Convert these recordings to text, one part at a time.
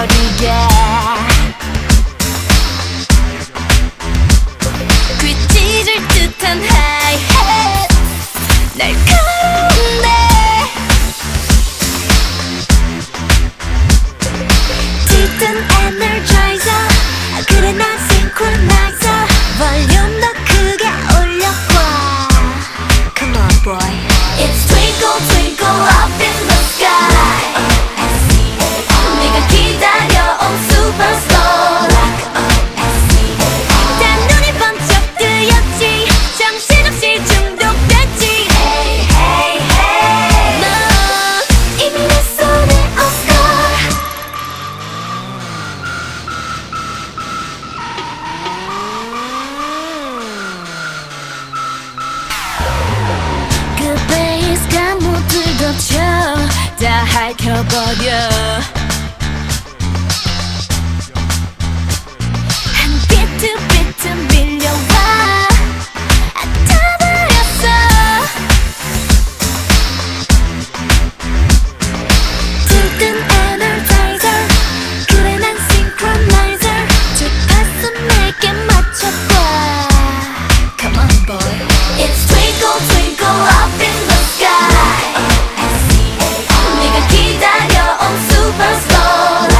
어디게 귀 찢을 듯한 하이햇 날카로운데 짙은 에너자이저 그래 난 싱크로나이저 볼륨 더 크게 올려봐 Come on boy It's twinkle twinkle up in the sky 네가 기다려온 superstar 단 눈이 번쩍 뜨였지 정신없이 중독됐지 Hey hey hey 넌 이미 내 손에 Oscar 그 베이스가 모두 덮쳐 다 핥혀버려 한 비트 비트 밀려와 아타버렸어 들뜬 에너자이저 그래 난 싱크로나이저 주파수 내게 맞춰봐 Come on boy It's twinkle twinkle up in the sky 네가 기다려온 superstar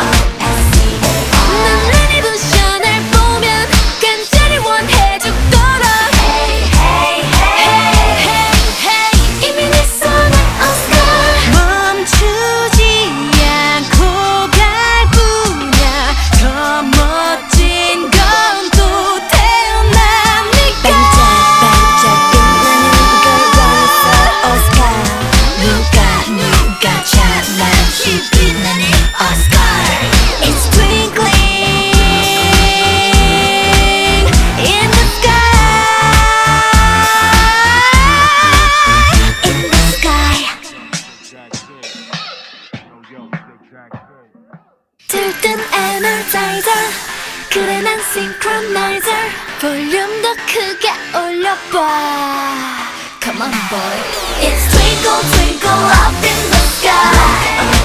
난 레디부션을 보면 간절히 원해 죽도록 Hey hey hey hey hey 이미 네 손에 Oscar 멈추지 않고 갈 뿐이야 더 멋진 건 또 태어나니까 반짝반짝 빛나는 걸 원했어 Oscar 누가 찬란히 빛나는 Oscar It's twinkling in the sky in the sky 들뜬 에너자이저 그래 난 싱크로나이저 볼륨 더 크게 올려봐 Come on boy It's twinkle twinkle up in the sky